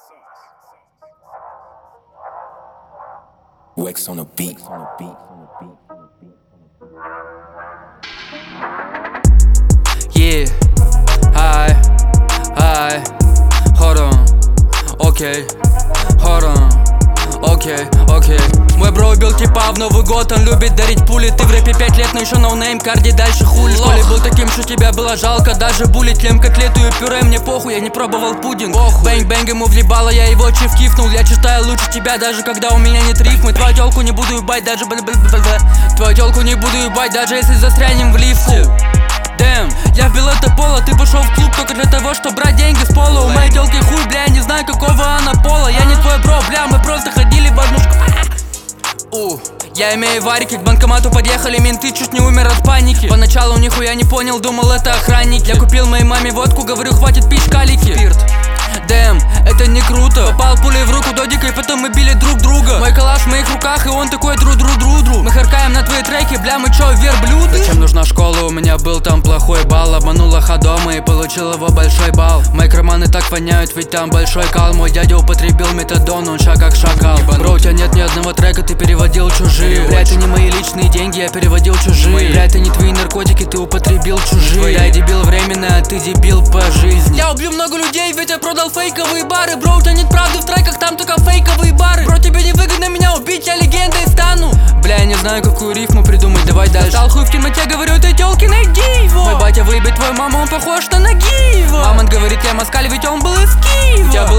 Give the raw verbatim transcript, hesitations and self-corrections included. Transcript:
Wax on the beat. Yeah, hi, hi, hold on, окей, hold on, окей, окей. Мой бро убил типа в Новый год, он любит дарить пули. Ты в рэпе пять лет, но еще ноунейм, карди дальше хули. В школе был таким, что тебя было жалко, даже булить. Лем котлету и пюре, мне похуй, я не пробовал пудинг. Бэнг-бэнг ему влибало, я его чиф кифнул. Я читаю лучше тебя, даже когда у меня нет рифмы. Твою тёлку не буду ебать, даже бля-бля-бля-бля. Твою тёлку не буду ебать, даже если застрянем в лифте. Дэм, я вбил это поло, ты пошел в клуб только для того, чтобы брать деньги с пола. У моей тёлки хуй, бля, я не знаю какого она пола. Я не твой бро, бля, мы просто ходили в одну школу. У, я имею варики, к банкомату подъехали менты, чуть не умер от паники. Поначалу нихуя не понял, думал это охранник. Я купил моей маме водку, говорю, хватит пить калики. Спирт. Дэм, это не круто. Попал пулей в руку додика, и потом мы били друг друга. Мой калаш в моих руках, и он такой дру-дру-дру-дру. Мы харкаем на твои треки, бля, мы чё, верблюды? Зачем нужна школа, у меня был там плохой балл. Обманул лоха дома и получил его большой балл. Мои карманы так воняют, ведь там большой кал. Мой дядя употребил метадон, он шаг как шакал. Бро, у тебя нет ни одного трека, ты переводил чужие. Бля, это не мои личные деньги, я переводил чужие. Бля, это не твои наркотики, ты употребил чужие. Я дебил временно, а ты дебил по жизни. Я убью много людей, ведь я продал фейковые бары. Бро, у тебя нет правды в треках, там только фейковые бары. Бро, тебе не выгодно меня убить, я легендой стану. Бля, я не знаю, какую рифму придумать, давай дальше. Стал хуй в темноте, говорю, ты тёлки, найди его. Мой батя выебет твою маму, он похож на Нагиева. Мамонт говорит, я москаль, ведь он был из Киева. У тебя